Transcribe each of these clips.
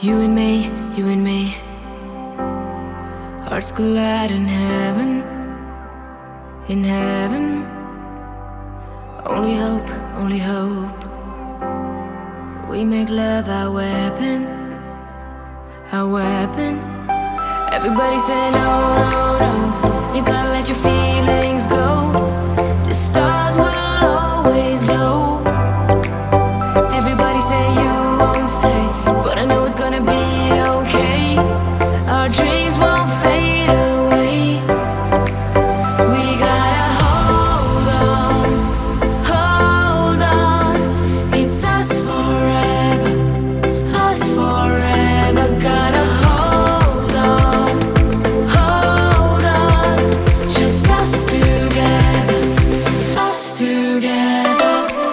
You and me, you and me. Hearts collide in heaven, in heaven. Only hope, only hope. We make love our weapon, our weapon. Everybody say no, no, no. You gotta let your feelings go. The stars will always glow. Everybody say you won't stay, but I know it's gonna be okay. Our dreams won't fade away. We gotta hold on. It's us forever, us forever. Gotta hold on, just us together, us together.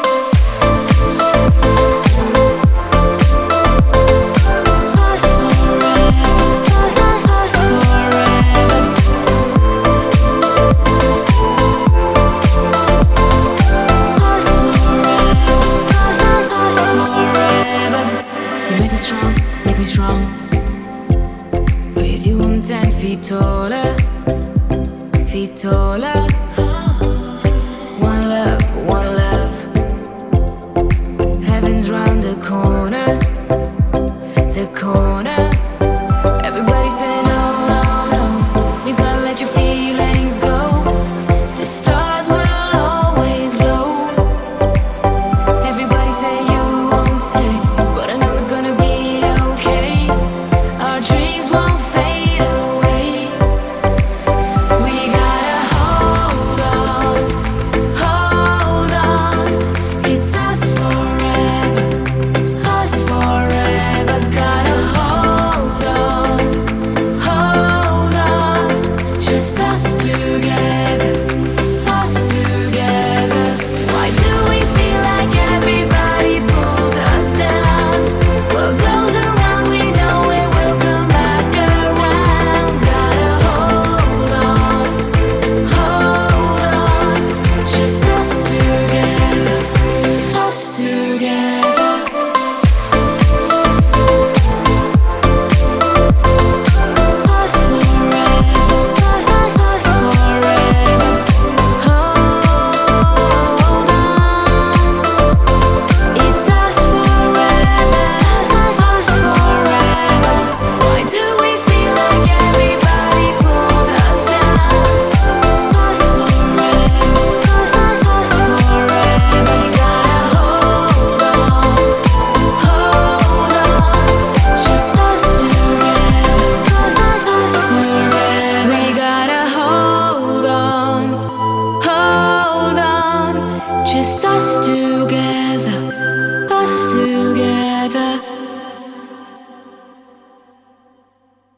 Make me strong. With you I'm 10 feet taller, feet taller. One love, one love. Heaven's round the corner, the corner.